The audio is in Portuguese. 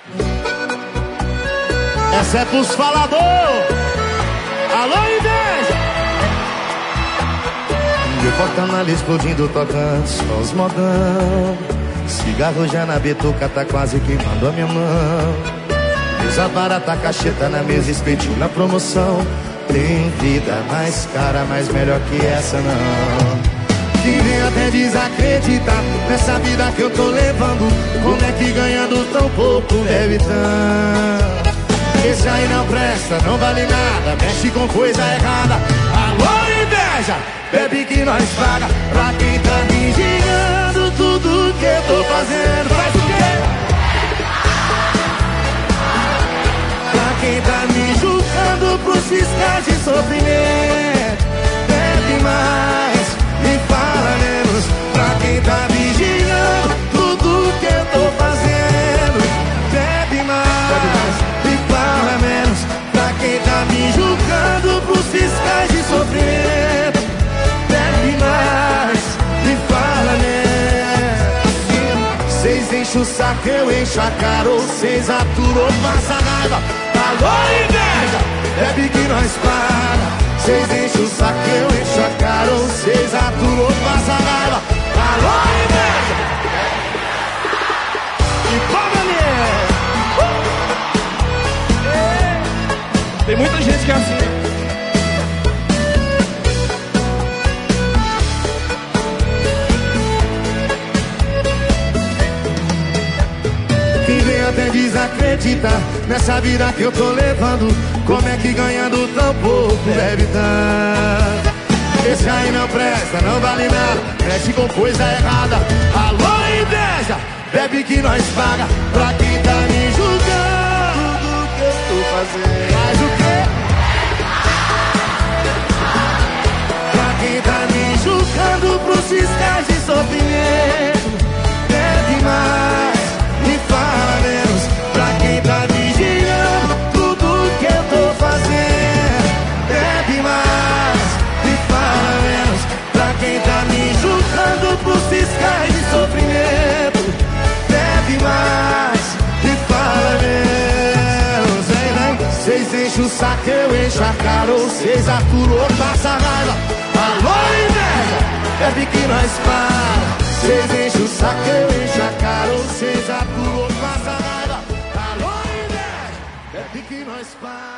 Essa é pros falador. Alô, inveja. Meu porta-malha explodindo, tocando só os modão. Cigarro já na bituca, tá quase queimando a minha mão. Mesa barata, cacheta na mesa, espetinho na promoção. Tem vida mais cara, mas melhor que essa não. Quem vem até desacreditar nessa vida que eu tô levando. Como é que ganhando tão pouco bebe tanto? Esse aí não presta, não vale nada, mexe com coisa errada. Alô, inveja, bebe que nós paga. Pra quem tá me gingando tudo que eu tô fazendo. Faz o quê? Pra quem tá me julgando pros fiscais de sofrimento. Bebe mais e fala menos. Pra quem tá me gingando tudo que eu tô fazendo. Bebe mais e fala menos. Pra quem tá me julgando pros fiscais de sofrimento. Bebe mais e fala menos. Cês enchem o saco, eu encho a cara. Ou cês aturam, passa raiva. Alô, inveja, bebe que nós paga. Cês enchem o saco, eu encho a cara. Ou cês aturam, passa raiva. Alô, inveja. E paga mesmo. Tem muita gente que é assim. Quem vem até desacreditar nessa vida que eu tô levando. Como é que ganhando tão pouco bebe tanto? Esse aí não presta, não vale nada, mexe com coisa errada. Alô, inveja, bebe que nós paga. Pra quem tá me julgando tudo que eu tô fazendo. Faz o quê? Pra quem tá me julgando pros fiscais de sofrimento. Bebe mais e fala menos. Pra quem tá me girando tudo que eu tô fazendo. Bebe mais e fala menos. Pra quem tá me julgando pros fiscais de sofrimento. Bebe mais e fala menos. Vem, vem. Cês enchem o saco, eu encho a cara. Ou cês aturam, passa raiva. Alô, inveja, bebe que nós para. Cês enchem o saco, eu encho a cara. Ou cês aturam, passa raiva. Alô, inveja, bebe que nós para.